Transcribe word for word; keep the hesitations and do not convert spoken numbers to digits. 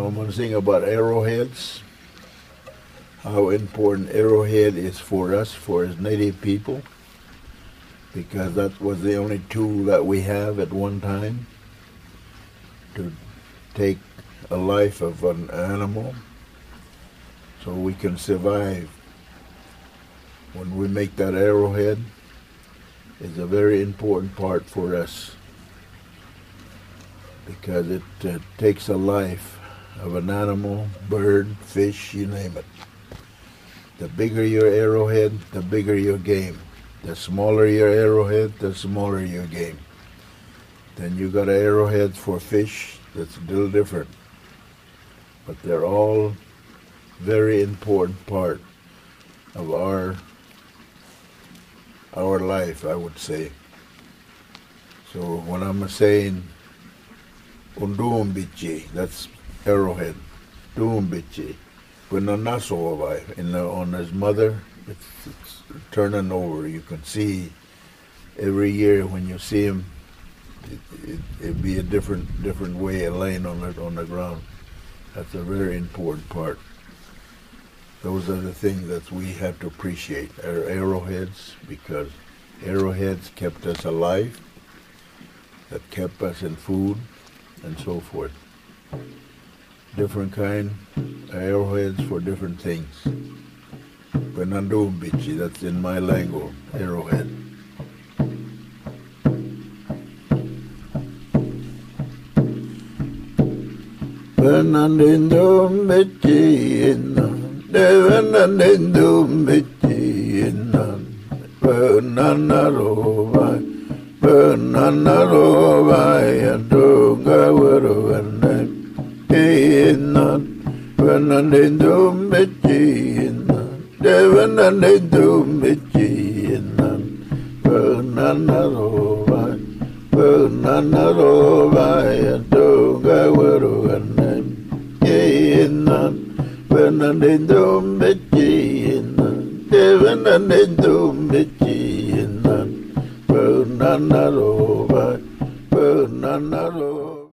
I'm going to sing about arrowheads, how important arrowhead is for us, for as native people, because that was the only tool that we have at one time to take a life of an animal so we can survive. When we make that arrowhead, it's a very important part for us because it uh, takes a life of an animal, bird, fish, you name it. The bigger your arrowhead, the bigger your game. The smaller your arrowhead, the smaller your game. Then you got an arrowhead for fish that's a little different. But they're all very important part of our our life, I would say. So when I'm saying Undumbichi, that's arrowhead. Dumbichi. When the Nassau in the, on his mother, it's, it's turning over. You can see every year when you see him, it, it, it'd be a different different way of laying on it on the ground. That's a very important part. Those are the things that we have to appreciate, our arrowheads, because arrowheads kept us alive, that kept us in food, and so forth. Different kind of arrowheads for different things. Penandumbichi, that's in my language, arrowhead. Penandumbichi, Devanandumbichi, Penanarovai, Penanarovai, and Tungawaruvanai. Innan, Penandumbichi, Devanandumbichi, Penanarovai, Penanarovai, and Tungawaruvanai. Innan, Penandumbichi, Devanandumbichi, Penanarovai.